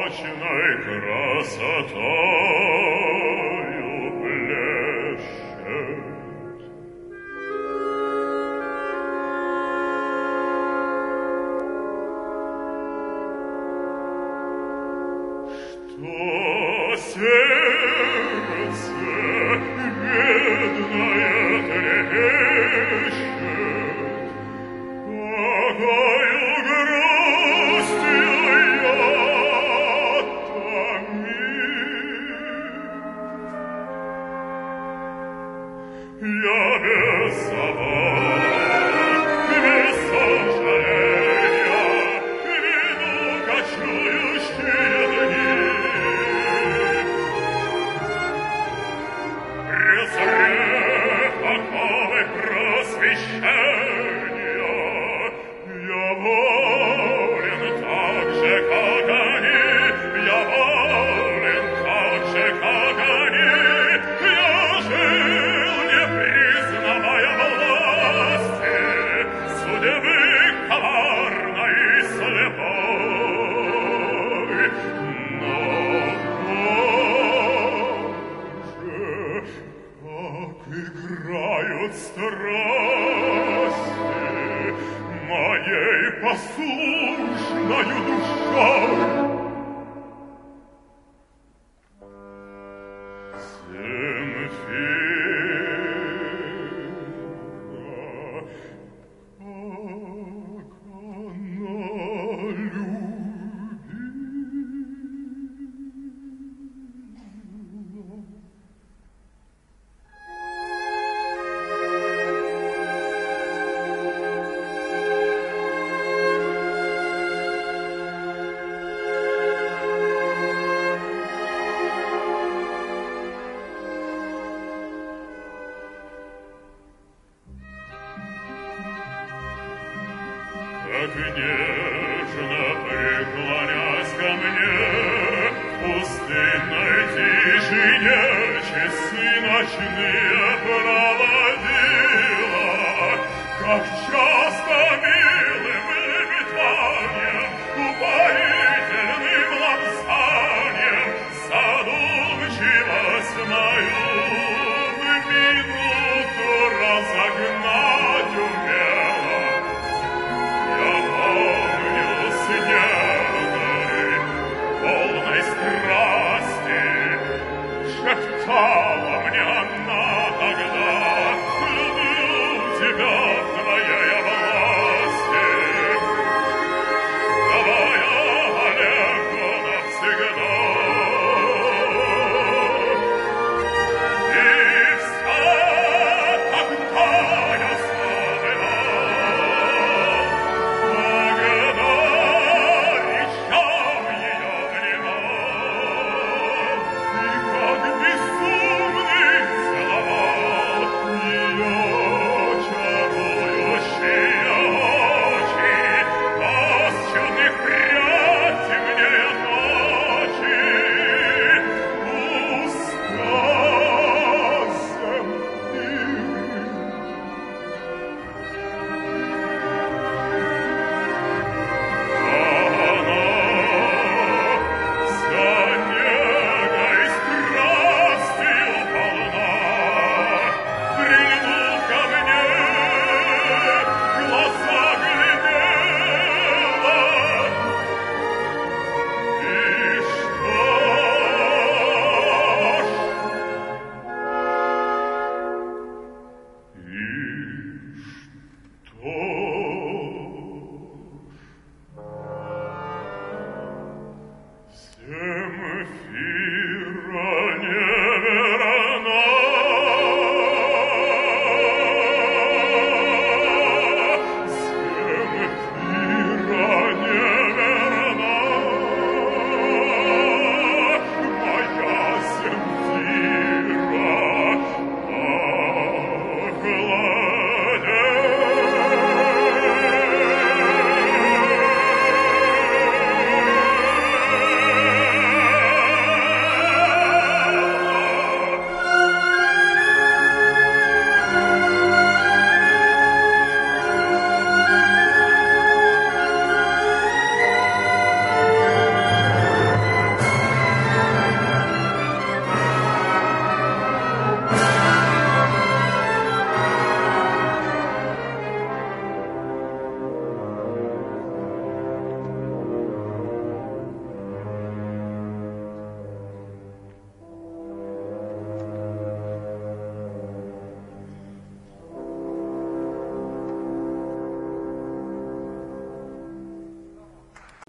полночной красотою блещет. Что сердце бедное трепещет, какою грустью я томим. Я без собак, без сожаления веду кочующие дни. Презрев оковы просвещения, я волен так же, как они, я волен так же, как они. Я жил, не признавая власти судьбы коварной и слепой. Но как играют страсти моей послушною душой. Земфира, как она любила. Как нежно преклонясь ко мне, в пустынной тишине часы ночные проводила, как часто милым лепетанием, упоительным лапсанием задумчивость мою в минуту разогнать умела. Я помню с нежной, полной страсти, шептала мне она тогда: люблю тебя в твоей власти. Давай Олегу навсегда. И все тогда я забывал, когда ищал ее внимал, и как безумный целовал ее чарующие очи, пасчерных прядь темнее ночи. Земфира,